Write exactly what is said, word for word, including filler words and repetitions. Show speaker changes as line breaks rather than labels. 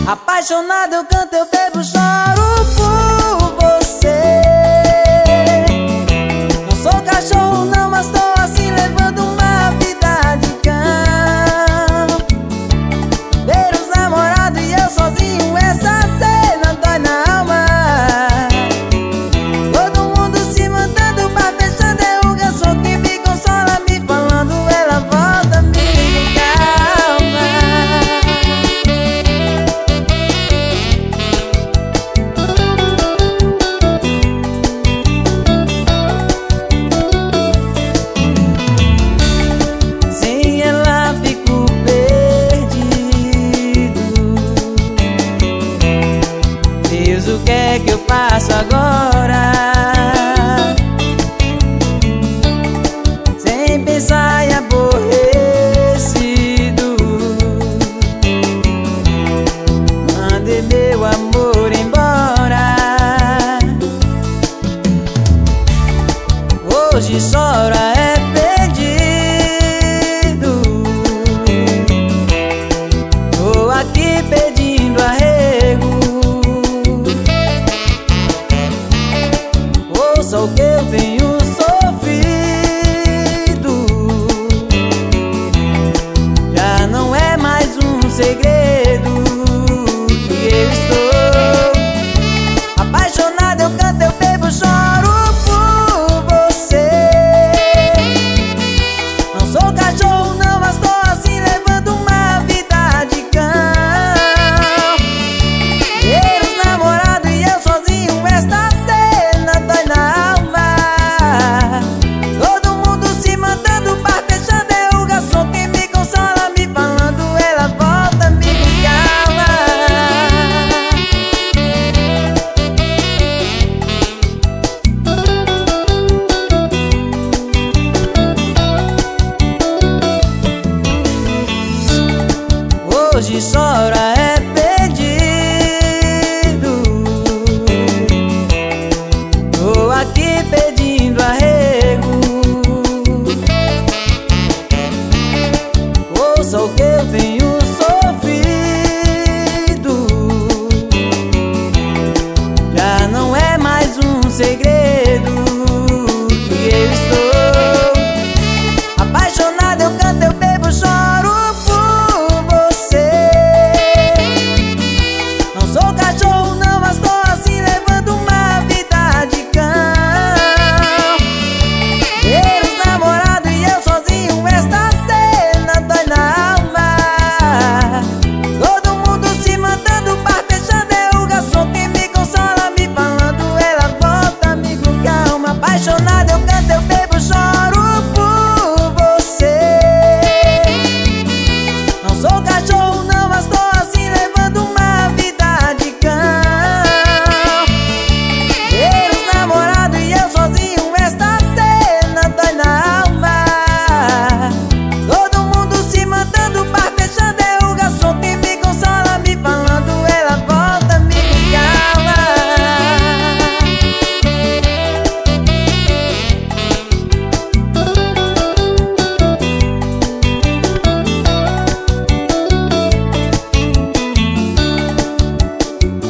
Apaixonado eu canto, eu bebo, choro por você. Não sou cachorro não, mas tô assim levando uma vida de cão. Ver os namorados e eu sozinho, essa cena dói na alma. Todo mundo se mandando, bar fechando, é o garçom que me consola, me falando, ela volta, amigo, calma. Sem ela fico perdido. Deus, o que é que eu faço agora? Sem pensar e aborrecido, mandei meu amor embora. Hoje choro arrependido. Tô aqui pedindo arrego. Ouça o que eu tenho sofrido. Já não é mais um segredo.